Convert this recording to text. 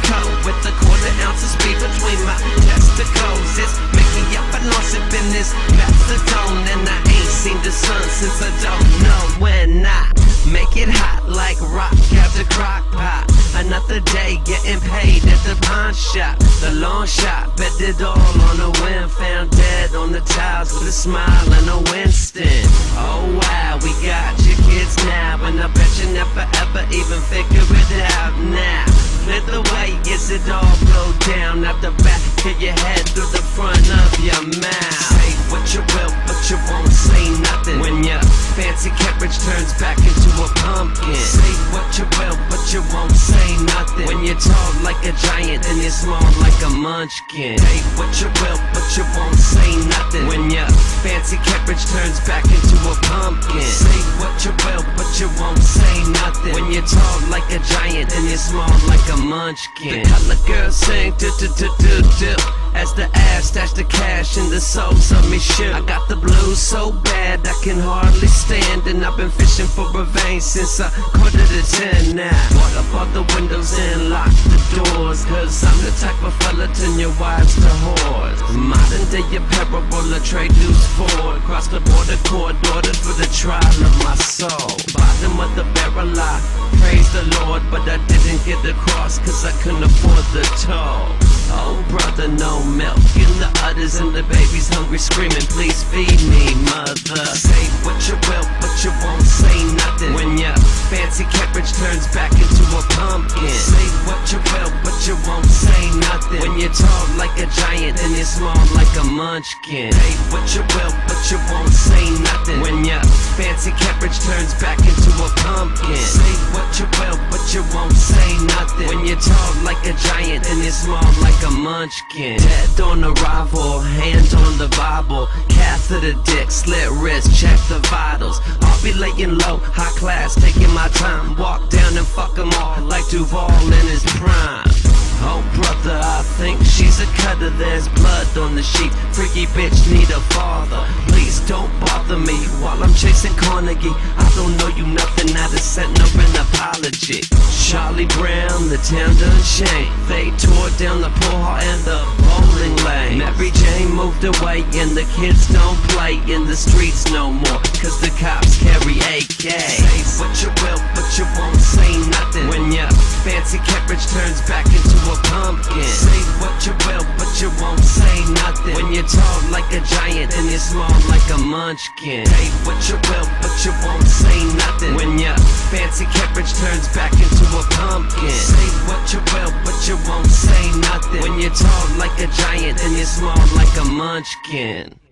coat with a quarter-ounce of speed between my testicles. It's Mickey up and on sipping this methadone, and I ain't seen the sun since I don't know when. I make it hot like rock after crock pot. Another day getting paid at the pawn shop. The long shot, bet it all on a win. Found dead on the tiles with a smile and a Winston. Oh wow, we got your kids now, and I bet you never ever even figure it out now. Flip the way, yes, it all blow down out the back of your head through the front of your mouth. Say what you will, but you won't say nothing when your fancy carriage turns back into a pumpkin. Say what you will, but you won't say nothing when you're tall like a giant and you're small like a munchkin. Say what you will, but you won't say nothing when your fancy carriage turns back into a pumpkin. Say what you will, but you won't say nothing when you're tall like a giant and you're small like a munchkin. The color girl sing do-do-do-do-do as the ass stash the cash in the soles of me shoe. I got the blues so bad I can hardly stand, and I've been fishing for a vein since I 9:45 now. Bought up all the windows and locked the doors, cause I'm the type of fella turn your wives to whores. Modern day apparel, a trade news Ford. Cross the border, court ordered for the trial of my soul. Bottom of the barrel, I praise the Lord, but I didn't get the cross cause I couldn't afford the toll. Oh brother, no milk in the udders, and the baby's hungry screaming, please feed me, mother. Say what you will, but you won't say nothing when your fancy carriage turns back into a pumpkin. Say what you will, but you won't say nothing when you're tall like a giant and you're small like a munchkin. Say what you will, but you won't say nothing when your fancy carriage turns back into a pumpkin. Say what you will, but you won't say nothing when you're tall like a giant and you're small like a munchkin. Dead on arrival, hand on the Bible, catheter dick, slit wrist, check the vitals. I'll be laying low, high class, taking my time. Walk down and fuck them all like Duval in his prime. Oh brother, I think she's a cutter, there's blood on the sheet. Freaky bitch need a father. Please don't bother me while I'm chasing Carnegie. I don't know you nothing, I just sent up an apology. Charlie Brown, the town done shame. They tore down the pool hall and the bowling lane. Mary Jane moved away and the kids don't play in the streets no more, cause the cops carry AK. Say what you will, but you won't say nothing when your fancy carriage turns back into a pumpkin. Say what you will, but you won't say nothing when you're tall like a giant and you're small like a munchkin. Say what you will, but you won't say nothing when your fancy carriage turns back into a pumpkin. Say what you will, but you won't say nothing when you're tall like a giant and you're small like a munchkin.